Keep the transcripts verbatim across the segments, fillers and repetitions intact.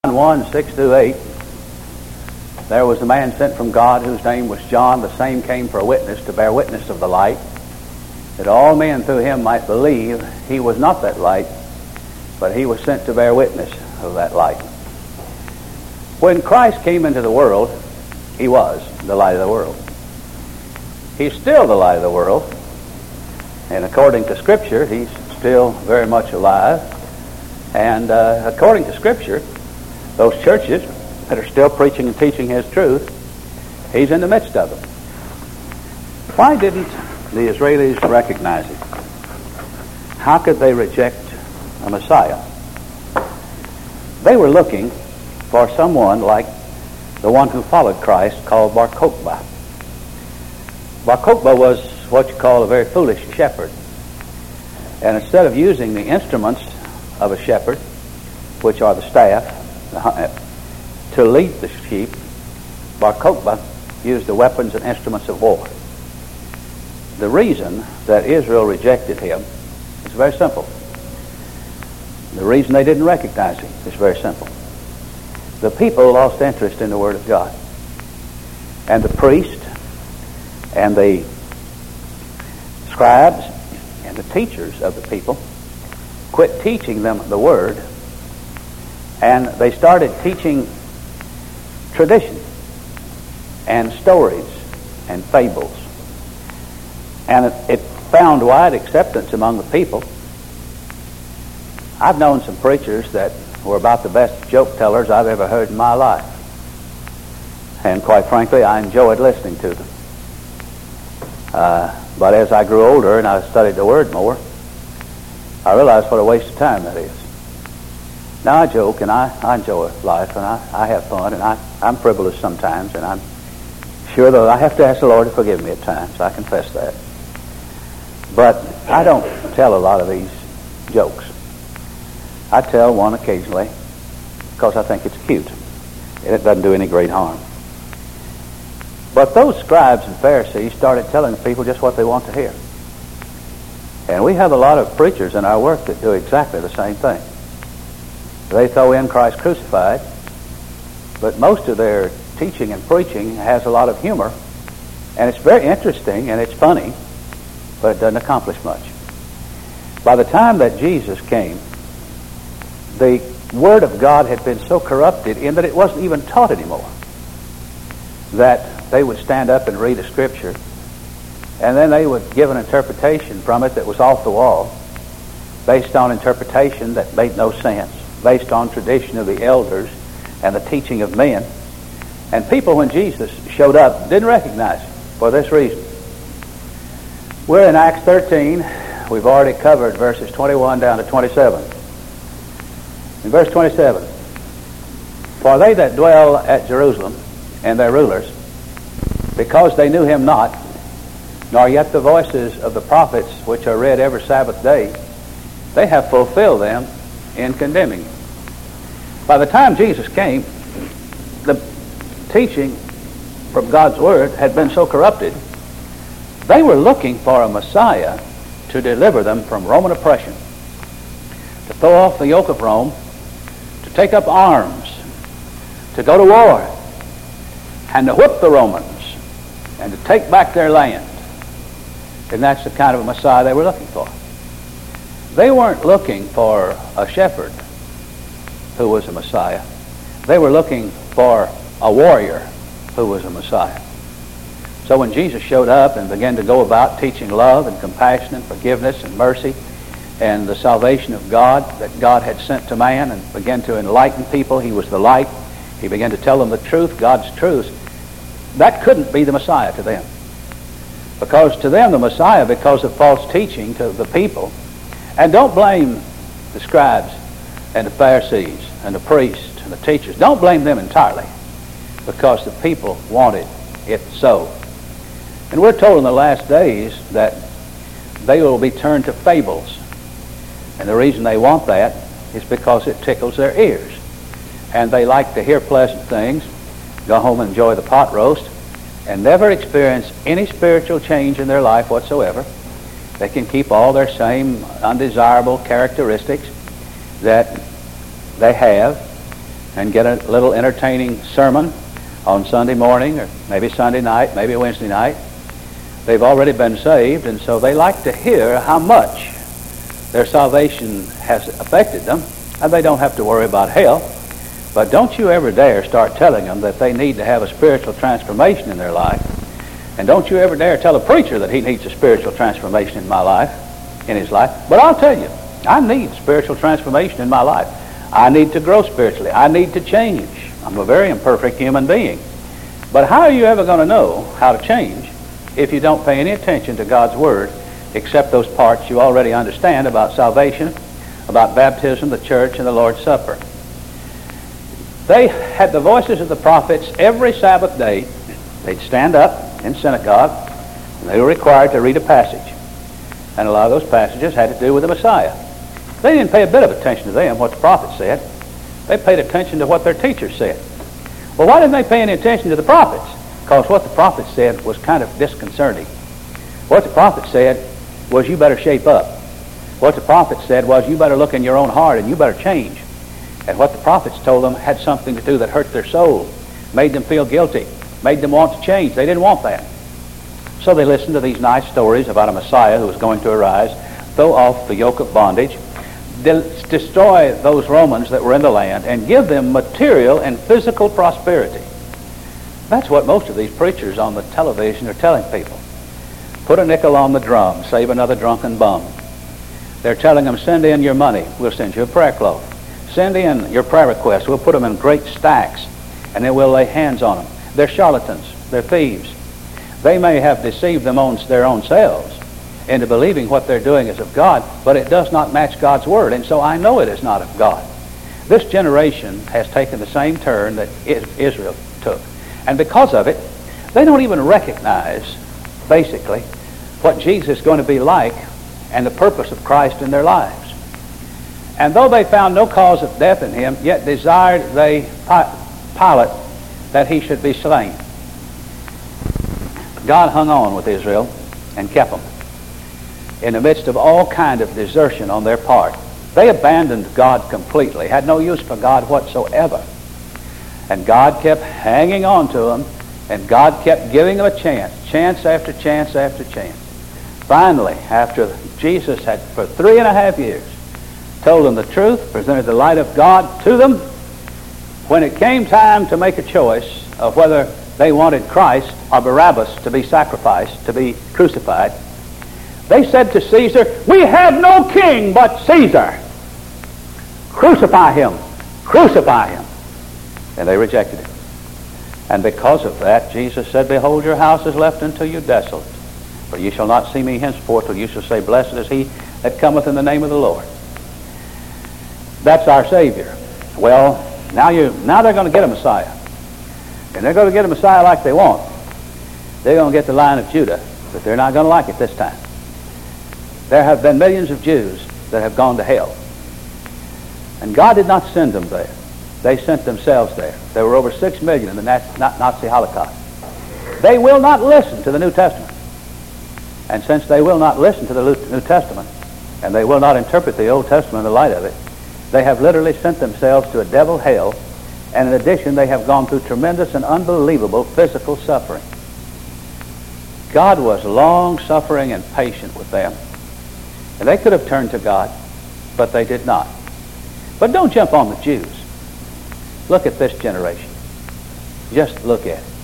one, six through eight, there was a man sent from God whose name was John. The same came for a witness, to bear witness of the light, that all men through him might believe. He was not that light, but he was sent to bear witness of that light. When Christ came into the world, he was the light of the world. He's still the light of the world, and according to Scripture, he's still very much alive. And uh, according to Scripture, those churches that are still preaching and teaching his truth, he's in the midst of them. Why didn't the Israelis recognize him? How could they reject a Messiah? They were looking for someone like the one who followed Christ, called Bar Kokhba. Bar Kokhba was what you call a very foolish shepherd. And instead of using the instruments of a shepherd, which are the staff, to lead the sheep, Bar Kokhba used the weapons and instruments of war. The reason that Israel rejected him is very simple. The reason they didn't recognize him is very simple. The people lost interest in the Word of God. And the priest and the scribes and the teachers of the people quit teaching them the Word, and they started teaching tradition and stories and fables. And it, it found wide acceptance among the people. I've known some preachers that were about the best joke tellers I've ever heard in my life. And quite frankly, I enjoyed listening to them. Uh, but as I grew older and I studied the Word more, I realized what a waste of time that is. Now I joke and I, I enjoy life and I, I have fun and I, I'm frivolous sometimes, and I'm sure that I have to ask the Lord to forgive me at times. I confess that. But I don't tell a lot of these jokes. I tell one occasionally because I think it's cute and it doesn't do any great harm. But those scribes and Pharisees started telling the people just what they want to hear. And we have a lot of preachers in our work that do exactly the same thing. They throw in Christ crucified, but most of their teaching and preaching has a lot of humor, and it's very interesting and it's funny, but it doesn't accomplish much. By the time that Jesus came, the Word of God had been so corrupted in that it wasn't even taught anymore, that they would stand up and read a scripture, and then they would give an interpretation from it that was off the wall, based on interpretation that made no sense, based on tradition of the elders and the teaching of men. And people, when Jesus showed up, didn't recognize him for this reason. We're in Acts thirteen. We've already covered verses twenty-one down to twenty-seven. In verse twenty-seven, for they that dwell at Jerusalem and their rulers, because they knew him not, nor yet the voices of the prophets which are read every Sabbath day, they have fulfilled them in condemning him. By the time Jesus came, the teaching from God's Word had been so corrupted, they were looking for a Messiah to deliver them from Roman oppression, to throw off the yoke of Rome, to take up arms, to go to war, and to whip the Romans, and to take back their land. And that's the kind of a Messiah they were looking for. They weren't looking for a shepherd who was a Messiah. They were looking for a warrior who was a Messiah. So when Jesus showed up and began to go about teaching love and compassion and forgiveness and mercy and the salvation of God that God had sent to man, and began to enlighten people, he was the light. He began to tell them the truth, God's truth. That couldn't be the Messiah to them. Because to them the Messiah, because of false teaching to the people, and don't blame the scribes and the Pharisees and the priests and the teachers. Don't blame them entirely, because the people wanted it so. And we're told in the last days that they will be turned to fables. And the reason they want that is because it tickles their ears. And they like to hear pleasant things, go home and enjoy the pot roast, and never experience any spiritual change in their life whatsoever. They can keep all their same undesirable characteristics that they have, and get a little entertaining sermon on Sunday morning or maybe Sunday night, maybe Wednesday night. They've already been saved, and so they like to hear how much their salvation has affected them, and they don't have to worry about hell. But don't you ever dare start telling them that they need to have a spiritual transformation in their life. And don't you ever dare tell a preacher that he needs a spiritual transformation in my life, in his life. But I'll tell you, I need spiritual transformation in my life. I need to grow spiritually. I need to change. I'm a very imperfect human being. But how are you ever going to know how to change if you don't pay any attention to God's Word except those parts you already understand about salvation, about baptism, the church, and the Lord's Supper? They had the voices of the prophets every Sabbath day. They'd stand up in synagogue, and they were required to read a passage. And a lot of those passages had to do with the Messiah. They didn't pay a bit of attention to them, what the prophets said. They paid attention to what their teachers said. Well, why didn't they pay any attention to the prophets? Because what the prophets said was kind of disconcerting. What the prophets said was, you better shape up. What the prophets said was, you better look in your own heart and you better change. And what the prophets told them had something to do that hurt their soul, made them feel guilty, made them want to change. They didn't want that. So they listened to these nice stories about a Messiah who was going to arise, throw off the yoke of bondage, de- destroy those Romans that were in the land, and give them material and physical prosperity. That's what most of these preachers on the television are telling people. Put a nickel on the drum, save another drunken bum. They're telling them, send in your money, we'll send you a prayer cloth. Send in your prayer requests, we'll put them in great stacks, and then we'll lay hands on them. They're charlatans, they're thieves. They may have deceived them on their own selves into believing what they're doing is of God, but it does not match God's Word, and so I know it is not of God. This generation has taken the same turn that Israel took. And because of it, they don't even recognize, basically, what Jesus is going to be like and the purpose of Christ in their lives. And though they found no cause of death in him, yet desired they Pilate that he should be slain. God hung on with Israel and kept them in the midst of all kind of desertion on their part. They abandoned God completely, had no use for God whatsoever. And God kept hanging on to them, and God kept giving them a chance, chance after chance after chance. Finally, after Jesus had, for three and a half years, told them the truth, presented the light of God to them, when it came time to make a choice of whether they wanted Christ or Barabbas to be sacrificed, to be crucified, they said to Caesar, we have no king but Caesar. Crucify him. Crucify him. And they rejected it. And because of that, Jesus said, behold, your house is left unto you desolate. For you shall not see me henceforth, till you shall say, blessed is he that cometh in the name of the Lord. That's our Savior. Well, now you now they're going to get a Messiah. And they're going to get a Messiah like they want. They're going to get the Lion of Judah, but they're not going to like it this time. There have been millions of Jews that have gone to hell. And God did not send them there. They sent themselves there. There were over six million in the Nazi Holocaust. They will not listen to the New Testament. And since they will not listen to the New Testament, and they will not interpret the Old Testament in the light of it, they have literally sent themselves to a devil hell, and in addition they have gone through tremendous and unbelievable physical suffering. God was long-suffering and patient with them, and they could have turned to God, but they did not. But don't jump on the Jews. Look at this generation. Just look at it.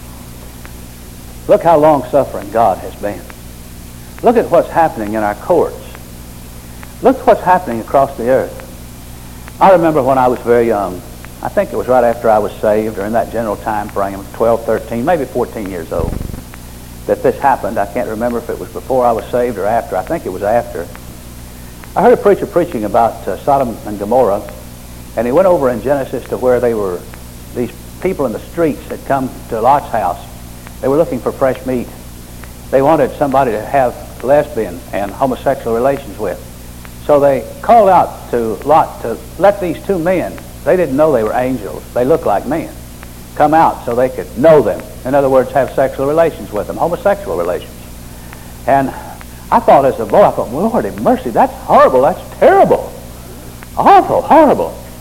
Look how long-suffering God has been. Look at what's happening in our courts. Look what's happening across the earth. I remember when I was very young, I think it was right after I was saved, or in that general time frame, twelve, thirteen, maybe fourteen years old, that this happened. I can't remember if it was before I was saved or after. I think it was after. I heard a preacher preaching about uh, Sodom and Gomorrah, and he went over in Genesis to where they were, these people in the streets had come to Lot's house. They were looking for fresh meat. They wanted somebody to have lesbian and homosexual relations with. So they called out to Lot to let these two men, they didn't know they were angels, they looked like men, come out so they could know them. In other words, have sexual relations with them, homosexual relations. And I thought as a boy, I thought, Lord have mercy, that's horrible, that's terrible. Awful, horrible.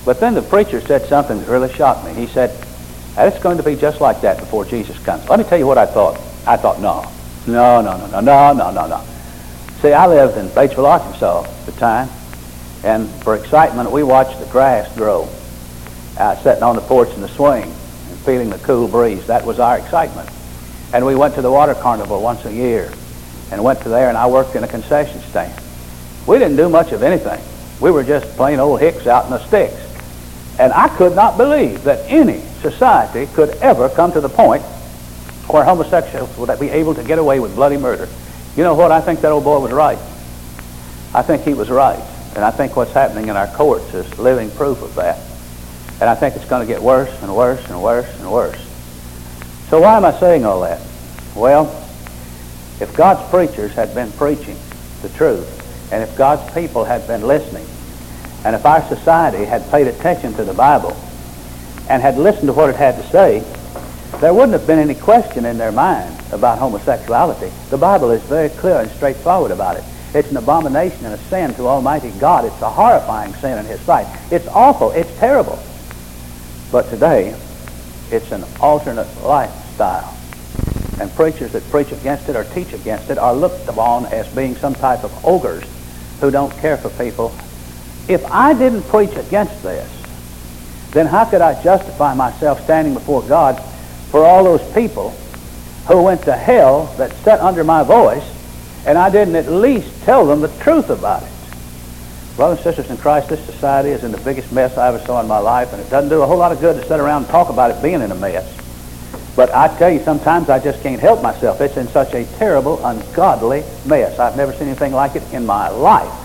But then the preacher said something that really shocked me. He said, and it's going to be just like that before Jesus comes. Let me tell you what I thought. I thought, no, no, no, no, no, no, no, no, no. See, I lived in Batesville, Arkansas at the time, and for excitement, we watched the grass grow out sitting on the porch in the swing and feeling the cool breeze. That was our excitement. And we went to the water carnival once a year and went to there, and I worked in a concession stand. We didn't do much of anything. We were just plain old hicks out in the sticks. And I could not believe that any society could ever come to the point where homosexuals would be able to get away with bloody murder. You know what? I think that old boy was right. I think he was right. And I think what's happening in our courts is living proof of that. And I think it's going to get worse and worse and worse and worse. So why am I saying all that? Well, if God's preachers had been preaching the truth, and if God's people had been listening, and if our society had paid attention to the Bible and had listened to what it had to say, there wouldn't have been any question in their mind about homosexuality. The Bible is very clear and straightforward about it. It's an abomination and a sin to Almighty God. It's a horrifying sin in His sight. It's awful. It's terrible. But today, it's an alternate lifestyle. And preachers that preach against it or teach against it are looked upon as being some type of ogres who don't care for people. If I didn't preach against this, then how could I justify myself standing before God for all those people who went to hell that sat under my voice, and I didn't at least tell them the truth about it? Brothers and sisters in Christ, this society is in the biggest mess I ever saw in my life, and it doesn't do a whole lot of good to sit around and talk about it being in a mess. But I tell you, sometimes I just can't help myself. It's in such a terrible, ungodly mess. I've never seen anything like it in my life.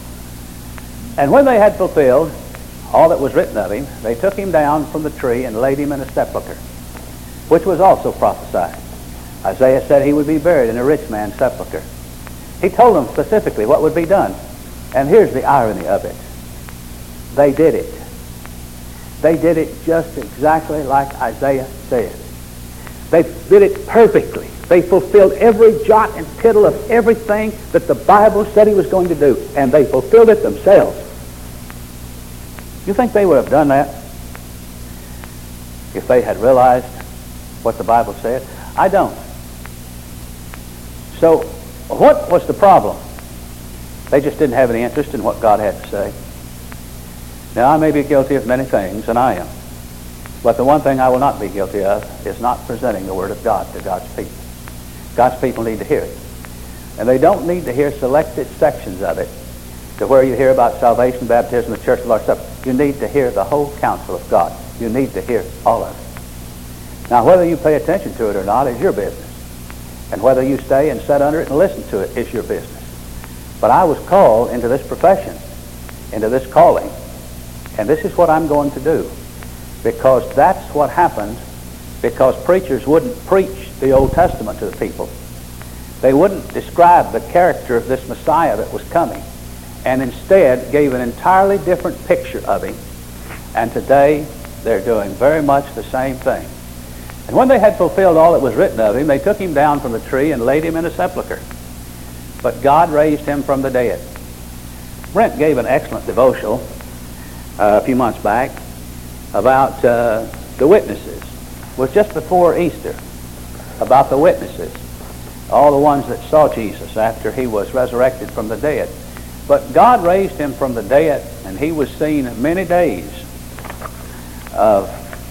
And when they had fulfilled all that was written of him, they took him down from the tree and laid him in a sepulchre, which was also prophesied. Isaiah said he would be buried in a rich man's sepulchre. He told them specifically what would be done. And here's the irony of it. They did it. They did it just exactly like Isaiah said. They did it perfectly. They fulfilled every jot and tittle of everything that the Bible said he was going to do. And they fulfilled it themselves. You think they would have done that if they had realized what the Bible said? I don't. So, what was the problem? They just didn't have any interest in what God had to say. Now, I may be guilty of many things, and I am. But the one thing I will not be guilty of is not presenting the Word of God to God's people. God's people need to hear it. And they don't need to hear selected sections of it, to where you hear about salvation, baptism, the church, the Lord's Supper. You need to hear the whole counsel of God. You need to hear all of it. Now, whether you pay attention to it or not is your business. And whether you stay and sit under it and listen to it is your business. But I was called into this profession, into this calling, and this is what I'm going to do. Because that's what happens, because preachers wouldn't preach the Old Testament to the people. They wouldn't describe the character of this Messiah that was coming, and instead gave an entirely different picture of him. And today, they're doing very much the same thing. And when they had fulfilled all that was written of him, they took him down from the tree and laid him in a sepulchre. But God raised him from the dead. Brent gave an excellent devotional uh, a few months back about uh, the witnesses. It was just before Easter, about the witnesses, all the ones that saw Jesus after he was resurrected from the dead. But God raised him from the dead, and he was seen many days of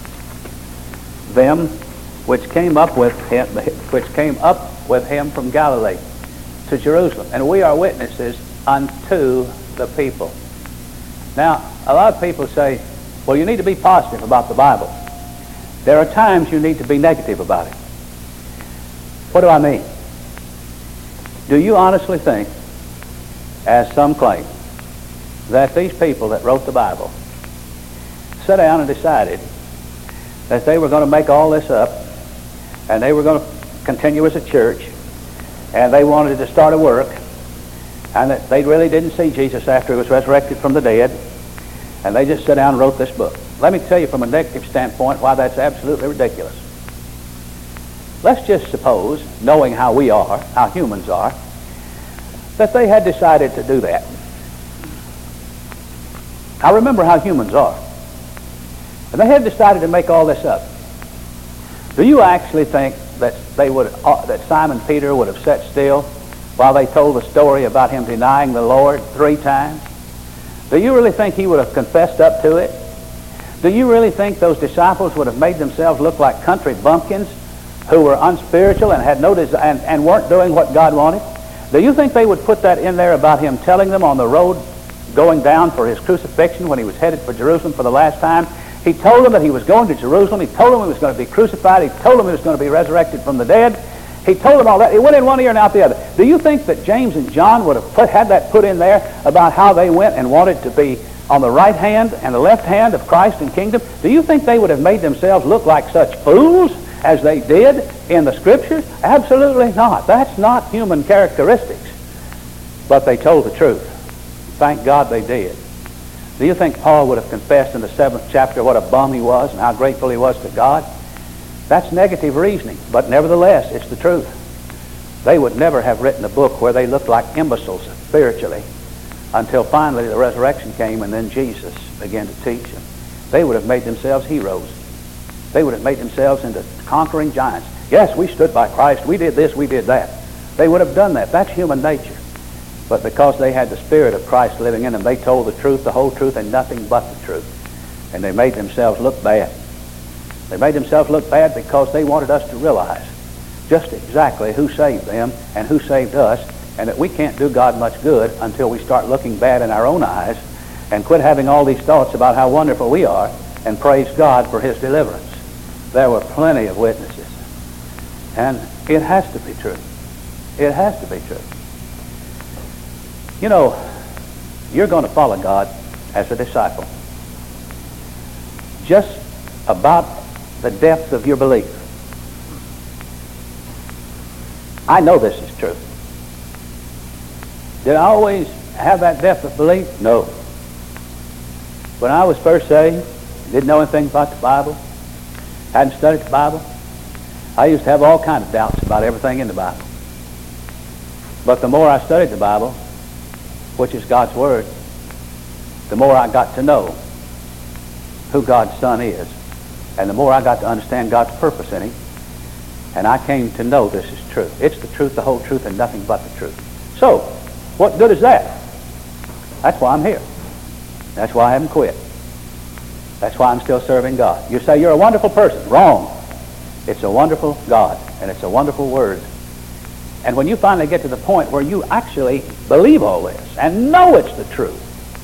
them which came up with him, which came up with him from Galilee to Jerusalem. And we are witnesses unto the people. Now, a lot of people say, well, you need to be positive about the Bible. There are times you need to be negative about it. What do I mean? Do you honestly think, as some claim, that these people that wrote the Bible sat down and decided that they were going to make all this up, and they were going to continue as a church, and they wanted to start a work, and that they really didn't see Jesus after he was resurrected from the dead, and they just sat down and wrote this book? Let me tell you from a negative standpoint why that's absolutely ridiculous. Let's just suppose, knowing how we are, how humans are, that they had decided to do that. Now remember how humans are. And they had decided to make all this up. Do you actually think that they would, uh, that Simon Peter would have sat still while they told the story about him denying the Lord three times? Do you really think he would have confessed up to it? Do you really think those disciples would have made themselves look like country bumpkins who were unspiritual and had no des- and, and weren't doing what God wanted? Do you think they would put that in there about him telling them on the road going down for his crucifixion when he was headed for Jerusalem for the last time? He told them that he was going to Jerusalem. He told them he was going to be crucified. He told them he was going to be resurrected from the dead. He told them all that. It went in one ear and out the other. Do you think that James and John would have put, had that put in there about how they went and wanted to be on the right hand and the left hand of Christ and kingdom? Do you think they would have made themselves look like such fools as they did in the Scriptures? Absolutely not. That's not human characteristics. But they told the truth. Thank God they did. Do you think Paul would have confessed in the seventh chapter what a bum he was and how grateful he was to God? That's negative reasoning, but nevertheless, it's the truth. They would never have written a book where they looked like imbeciles spiritually until finally the resurrection came and then Jesus began to teach them. They would have made themselves heroes. They would have made themselves into conquering giants. Yes, we stood by Christ. We did this, we did that. They would have done that. That's human nature. But because they had the Spirit of Christ living in them, they told the truth, the whole truth, and nothing but the truth. And they made themselves look bad. They made themselves look bad because they wanted us to realize just exactly who saved them and who saved us, and that we can't do God much good until we start looking bad in our own eyes and quit having all these thoughts about how wonderful we are and praise God for His deliverance. There were plenty of witnesses. And it has to be true. It has to be true. You know, you're going to follow God as a disciple just about the depth of your belief. I know this is true. Did I always have that depth of belief? No. When I was first saved, didn't know anything about the Bible, hadn't studied the Bible, I used to have all kinds of doubts about everything in the Bible. But the more I studied the Bible, which is God's Word, the more I got to know who God's Son is, and the more I got to understand God's purpose in Him, and I came to know this is true. It's the truth, the whole truth, and nothing but the truth. So, what good is that? That's why I'm here. That's why I haven't quit. That's why I'm still serving God. You say you're a wonderful person. Wrong. It's a wonderful God, and it's a wonderful Word. And when you finally get to the point where you actually believe all this and know it's the truth,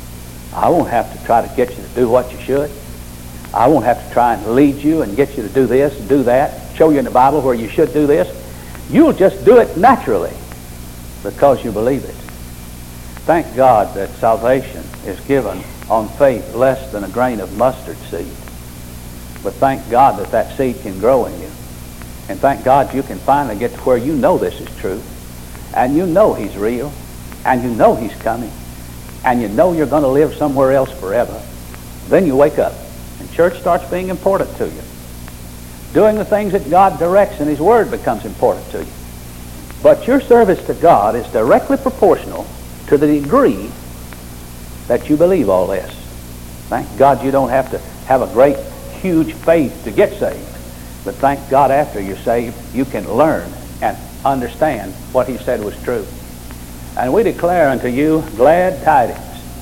I won't have to try to get you to do what you should. I won't have to try and lead you and get you to do this and do that, show you in the Bible where you should do this. You'll just do it naturally because you believe it. Thank God that salvation is given on faith less than a grain of mustard seed. But thank God that that seed can grow in you. And thank God you can finally get to where you know this is true, and you know He's real, and you know He's coming, and you know you're going to live somewhere else forever. Then you wake up, and church starts being important to you. Doing the things that God directs in His Word becomes important to you. But your service to God is directly proportional to the degree that you believe all this. Thank God you don't have to have a great, huge faith to get saved. But thank God after you're saved, you can learn and understand what He said was true. And we declare unto you glad tidings,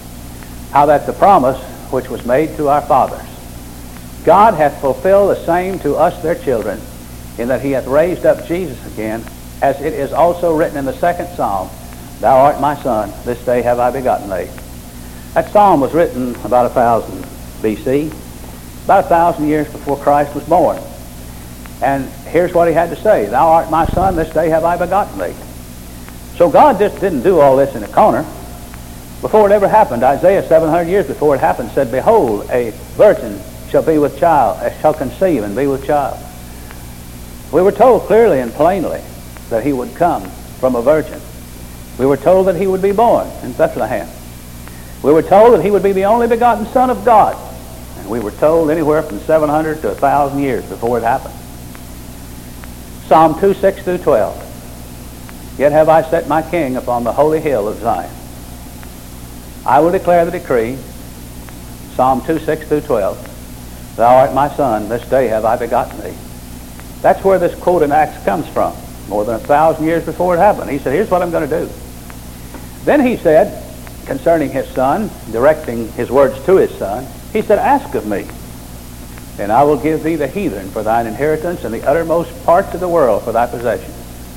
how that the promise which was made to our fathers, God hath fulfilled the same to us their children, in that He hath raised up Jesus again, as it is also written in the second psalm, Thou art my Son, this day have I begotten thee. That psalm was written about a thousand B C, about a thousand years before Christ was born. And here's what he had to say, Thou art my Son, this day have I begotten thee. So God just didn't do all this in a corner. Before it ever happened, Isaiah seven hundred years before it happened said, Behold, a virgin shall be with child, shall conceive and be with child. We were told clearly and plainly that He would come from a virgin. We were told that He would be born in Bethlehem. We were told that He would be the only begotten Son of God. And we were told anywhere from seven hundred to one thousand years before it happened. Psalm two, six through twelve. Yet have I set my King upon the holy hill of Zion. I will declare the decree. Psalm two, six through twelve. Thou art my son, this day have I begotten thee. That's where this quote in Acts comes from, more than a thousand years before it happened. He said, here's what I'm going to do. Then he said, concerning his son, directing his words to his son, he said, ask of me, and I will give thee the heathen for thine inheritance, and the uttermost parts of the world for thy possession.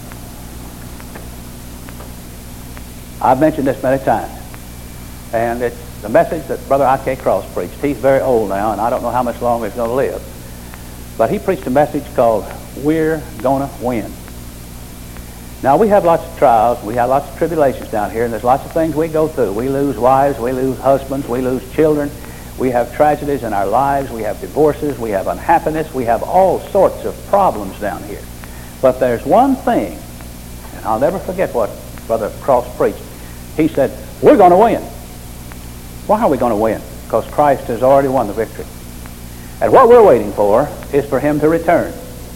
I've mentioned this many times, and it's the message that Brother I K Cross preached. He's very old now, and I don't know how much longer he's going to live. But he preached a message called, We're Gonna Win. Now, we have lots of trials, we have lots of tribulations down here, and there's lots of things we go through. We lose wives, we lose husbands, we lose children, we have tragedies in our lives, we have divorces, we have unhappiness, we have all sorts of problems down here. But there's one thing, and I'll never forget what Brother Cross preached. He said, we're going to win. Why are we going to win? Because Christ has already won the victory. And what we're waiting for is for him to return.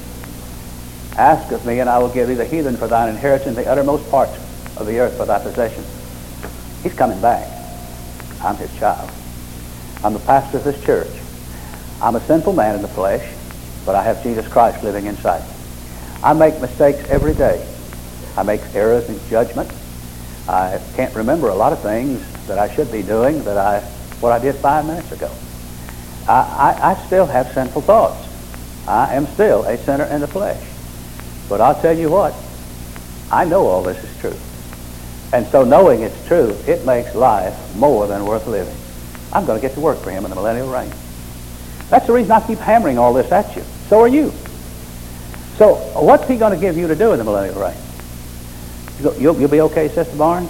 Ask of me, and I will give thee the heathen for thine inheritance, the uttermost parts of the earth for thy possession. He's coming back. I'm his child. I'm the pastor of this church. I'm a sinful man in the flesh, but I have Jesus Christ living inside. I make mistakes every day. I make errors in judgment. I can't remember a lot of things that I should be doing that I, what I did five minutes ago. I, I, I still have sinful thoughts. I am still a sinner in the flesh. But I'll tell you what, I know all this is true. And so knowing it's true, it makes life more than worth living. I'm going to get to work for him in the millennial reign. That's the reason I keep hammering all this at you. So are you. So what's he going to give you to do in the millennial reign? You'll, you'll be okay, Sister Barnes?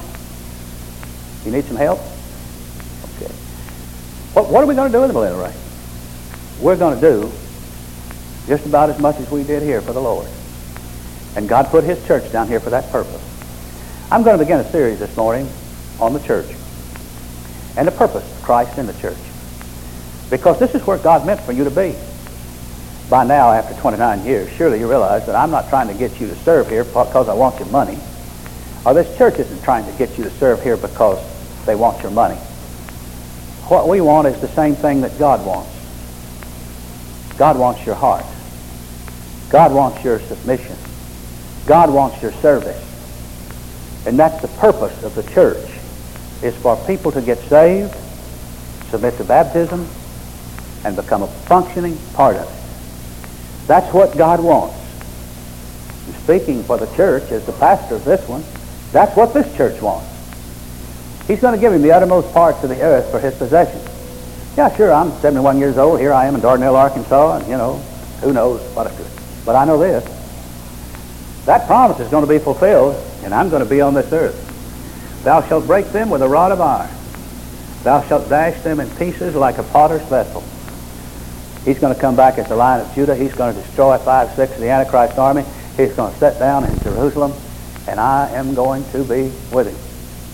You need some help? Okay. What, what are we going to do in the millennial reign? We're going to do just about as much as we did here for the Lord. And God put his church down here for that purpose. I'm going to begin a series this morning on the church and the purpose of Christ in the church. Because this is where God meant for you to be. By now, after twenty-nine years, surely you realize that I'm not trying to get you to serve here because I want your money. Or this church isn't trying to get you to serve here because they want your money. What we want is the same thing that God wants. God wants your heart. God wants your submission. God wants your service. And that's the purpose of the church, is for people to get saved, submit to baptism, and become a functioning part of it. That's what God wants. And speaking for the church as the pastor of this one, that's what this church wants. He's going to give him the uttermost parts of the earth for his possession. Yeah, sure, I'm seventy-one years old. Here I am in Dardanelle, Arkansas, and, you know, who knows what I could. But I know this. That promise is going to be fulfilled, and I'm going to be on this earth. Thou shalt break them with a rod of iron. Thou shalt dash them in pieces like a potter's vessel. He's going to come back as the Lion of Judah. He's going to destroy five-sixths of the Antichrist army. He's going to sit down in Jerusalem, and I am going to be with him.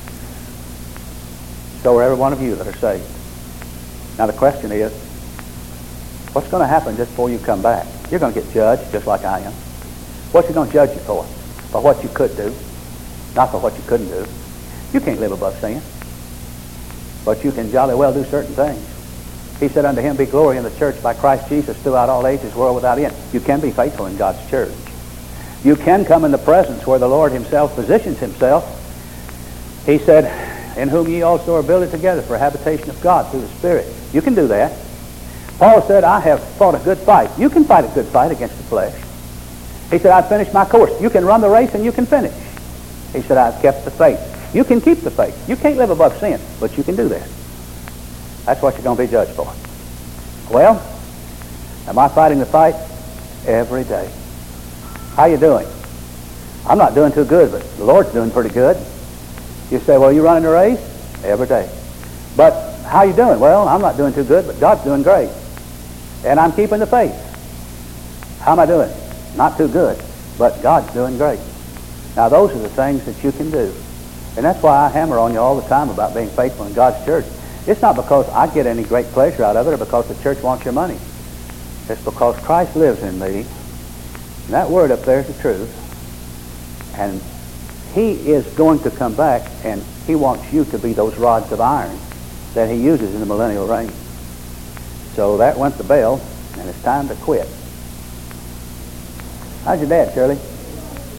So are every one of you that are saved. Now the question is, what's going to happen just before you come back? You're going to get judged just like I am. What's he going to judge you for? For what you could do, not for what you couldn't do. You can't live above sin, but you can jolly well do certain things. He said, unto him be glory in the church by Christ Jesus throughout all ages, world without end. You can be faithful in God's church. You can come in the presence where the Lord himself positions himself. He said, in whom ye also are builded together for a habitation of God through the Spirit. You can do that. Paul said, I have fought a good fight. You can fight a good fight against the flesh. He said, I've finished my course. You can run the race and you can finish. He said, I've kept the faith. You can keep the faith. You can't live above sin, but you can do that. That's what you're going to be judged for. Well, am I fighting the fight? Every day. How you doing? I'm not doing too good, but the Lord's doing pretty good. You say, well, you running the race? Every day. But how you doing? Well, I'm not doing too good, but God's doing great. And I'm keeping the faith. How am I doing? Not too good, but God's doing great. Now, those are the things that you can do. And that's why I hammer on you all the time about being faithful in God's church. It's not because I get any great pleasure out of it or because the church wants your money. It's because Christ lives in me. And that word up there is the truth. And he is going to come back, and he wants you to be those rods of iron that he uses in the millennial reign. So that went the bell, and it's time to quit. How's your dad, Shirley?